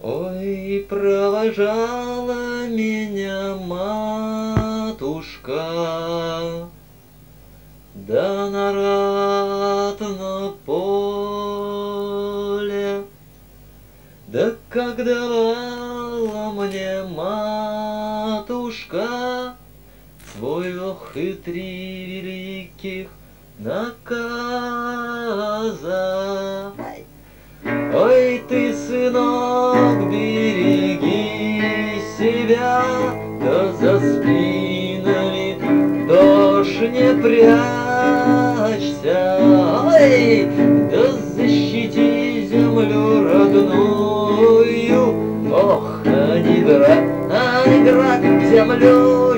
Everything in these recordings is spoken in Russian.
Ой, провожала меня матушка, да на ратном поле, да как давала мне матушка свой ох и 3 великих наказа. Ой, ты, сынок, береги себя, да за спинами дождь не прячься. Ой, да защити землю родную, ох, а не грабь землю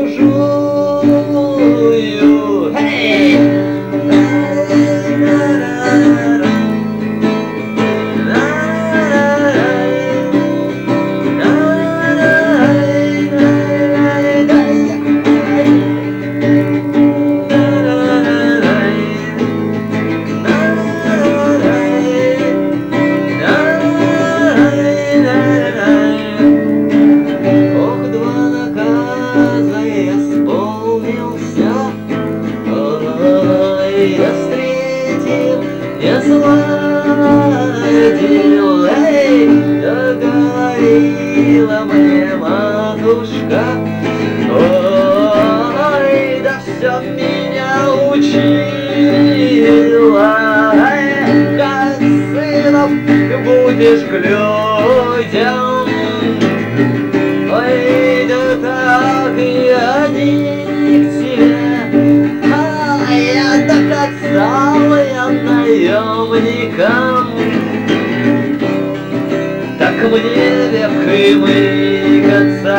чужую. Эй! Я встретил, я сладил, эй, да говорила мне матушка, ой, да все меня учила, эй, как сынов будешь к людям, ой, да так и они к тебе. Стал я наемником, так мне век и мыкаться.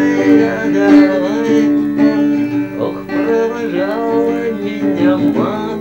Ох, провожала меня мать.